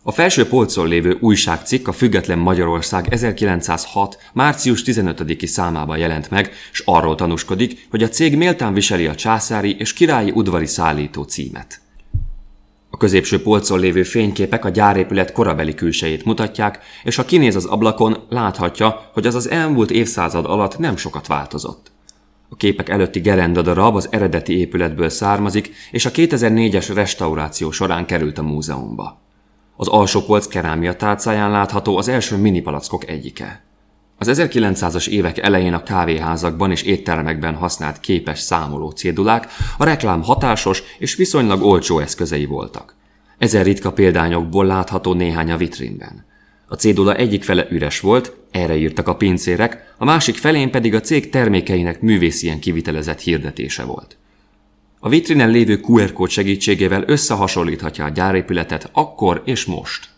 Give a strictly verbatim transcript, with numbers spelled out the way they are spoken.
A felső polcon lévő újságcikk a Független Magyarország ezerkilencszázhat. március tizenötödiki számában jelent meg, s arról tanúskodik, hogy a cég méltán viseli a császári és királyi udvari szállító címet. A középső polcon lévő fényképek a gyárépület korabeli külsejét mutatják, és ha kinéz az ablakon, láthatja, hogy az az elmúlt évszázad alatt nem sokat változott. A képek előtti gerendadarab az eredeti épületből származik, és a kétezer-négyes restauráció során került a múzeumba. Az alsó polc kerámia tálcáján látható az első minipalackok egyike. Az ezerkilencszázas évek elején a kávéházakban és éttermekben használt képes számoló cédulák a reklám hatásos és viszonylag olcsó eszközei voltak. Ezen ritka példányokból látható néhány a vitrínben. A cédula egyik fele üres volt, erre írtak a pincérek, a másik felén pedig a cég termékeinek művészien kivitelezett hirdetése volt. A vitrinen lévő kú er kód segítségével összehasonlíthatja a gyárépületet akkor és most.